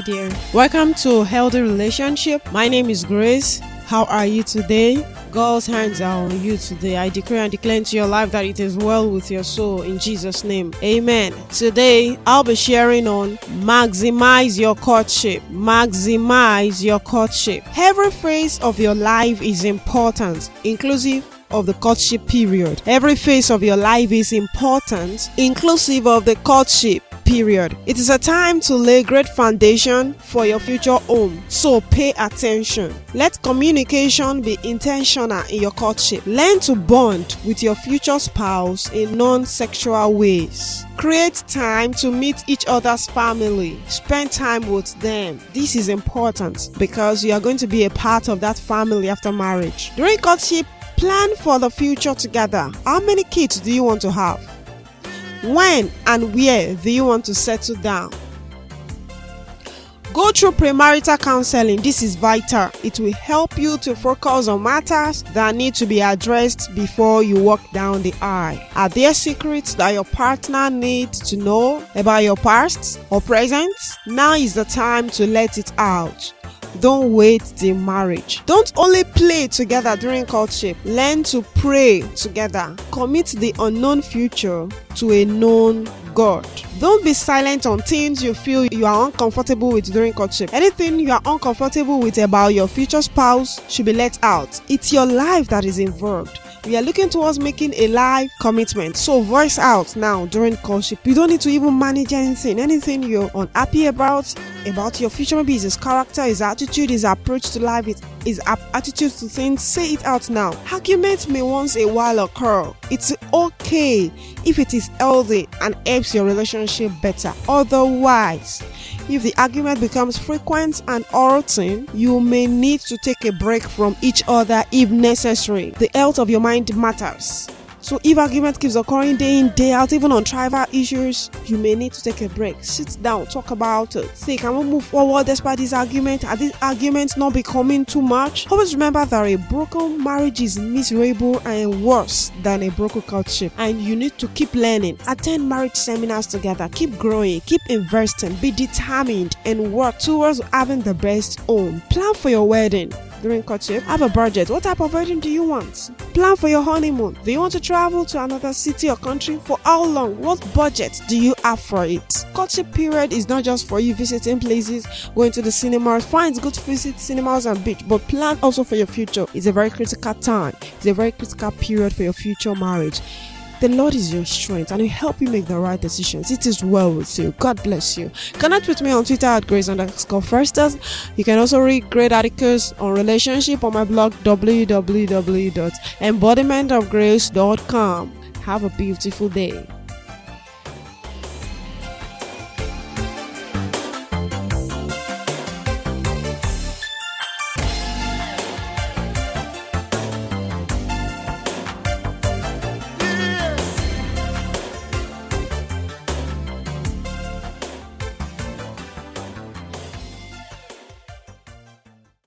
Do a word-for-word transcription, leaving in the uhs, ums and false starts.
dear. Welcome to Healthy Relationship. My name is Grace. How are you today? God's hands are on you today. I decree and declare into your life that it is well with your soul in Jesus' name. Amen. Today, I'll be sharing on maximize your courtship. Maximize your courtship. Every phase of your life is important, inclusive of the courtship period. Every phase of your life is important, inclusive of the courtship period. It is a time to lay great foundation for your future home, so pay attention. Let communication be intentional in your courtship. Learn to bond with your future spouse in non-sexual ways. Create time to meet each other's family. Spend time with them. This is important because you are going to be a part of that family after marriage. During courtship, plan for the future together. How many kids do you want to have? When and where do you want to settle down? Go through premarital counseling. This is vital. It will help you to focus on matters that need to be addressed before you walk down the aisle. Are there secrets that your partner needs to know about your past or present? Now is the time to let it out. Don't wait till marriage. Don't only play together during courtship. Learn to pray together. Commit the unknown future to a known God. Don't be silent on things you feel you are uncomfortable with during courtship. Anything you are uncomfortable with about your future spouse should be let out. It's your life that is involved. We are looking towards making a life commitment, so voice out now during courtship. You don't need to even manage anything. Anything you're unhappy about, about your future, maybe it's his character, his attitude, his approach to life, his attitude to things, say it out now. Arguments may once a while occur. It's okay if it is healthy and helps your relationship better. Otherwise, if the argument becomes frequent and hurting, you may need to take a break from each other if necessary. The health of your mind matters. So if argument keeps occurring day in, day out, even on trivial issues, you may need to take a break. Sit down, talk about it. Say, can we move forward despite this argument? Are these arguments not becoming too much? Always remember that a broken marriage is miserable and worse than a broken courtship. And you need to keep learning. Attend marriage seminars together. Keep growing. Keep investing. Be determined and work towards having the best home. Plan for your wedding. During courtship, have a budget. What type of wedding do you want? Plan for your honeymoon. Do you want to travel to another city or country? For how long? What budget do you have for it? Courtship period is not just for you visiting places, going to the cinemas. Fine, it's good to visit cinemas and beach, but plan also for your future. It's a very critical time. It's a very critical period for your future marriage. The Lord is your strength and He'll help you make the right decisions. It is well with you. God bless you. Connect with me on Twitter at Grace underscore Firsters. You can also read great articles on relationship on my blog w w w dot embodiment of grace dot com. Have a beautiful day.